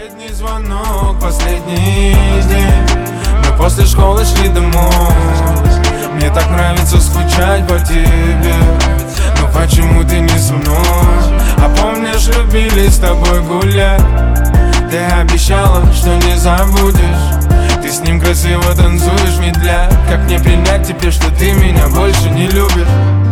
Последний звонок, последний день. Мы после школы шли домой. Мне так нравится скучать по тебе. Но почему ты не со мной? А помнишь, любили с тобой гулять? Ты обещала, что не забудешь. Ты с ним красиво танцуешь в медлях. Как мне принять тебе, что ты меня больше не любишь?